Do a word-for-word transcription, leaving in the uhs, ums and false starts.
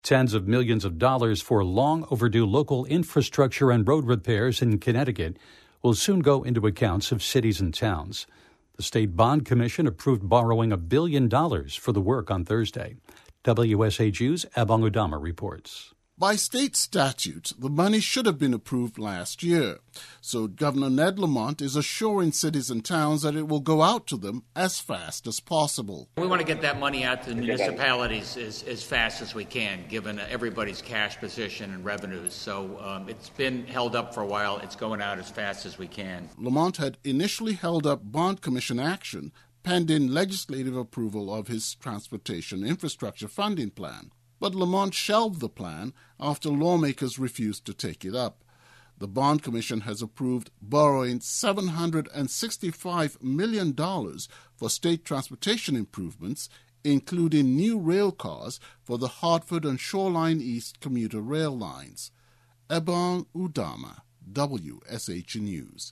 Tens of millions of dollars for long overdue local infrastructure and road repairs in Connecticut will soon go into accounts of cities and towns. The State Bond Commission approved borrowing a billion dollars for the work on Thursday. W S H U's Abang Udama reports. By state statute, the money should have been approved last year. So Governor Ned Lamont is assuring cities and towns that it will go out to them as fast as possible. We want to get that money out to the municipalities as, as fast as we can, given everybody's cash position and revenues. So um, it's been held up for a while. It's going out as fast as we can. Lamont had initially held up Bond Commission action pending legislative approval of his transportation infrastructure funding plan. But Lamont shelved the plan after lawmakers refused to take it up. The Bond Commission has approved borrowing seven hundred sixty-five million dollars for state transportation improvements, including new rail cars for the Hartford and Shoreline East commuter rail lines. Abang Udama, W S H News.